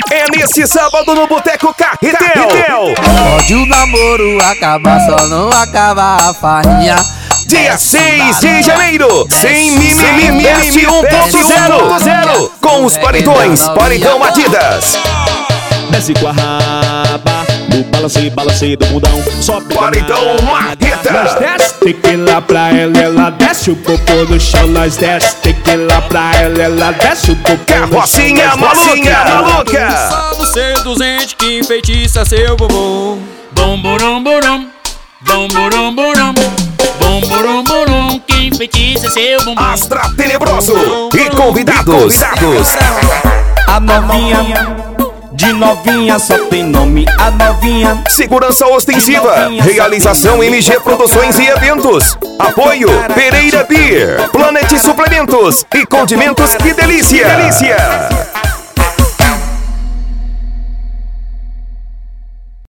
É nesse sábado no Boteco Carretel. Pode o namoro acabar, só não acaba a farrinha. Dia 6 de janeiro, sem mimimi, Best 1.0 com os paredões, Paredão Adidas. Desce com a raba, no balancei do bundão. Sobe Paredão Marreta. Nós desce, tem que ir lá pra ela desce o popô no chão. Nós desce, tem que ir lá pra ela desce o popô no chão. Carrocinha maluca. Só você seduzente que enfeitiça seu bumbum. Bom burum burum, bom burum burum, bom burum burum que enfeitiça seu bumbum. Astra Tenebroso e convidados. A novinha, de novinha só tem nome, a novinha. Segurança ostensiva, realização MG Produções e Eventos. Apoio Pereira Beer, Planet Suplementos e Condimentos Que Delícia.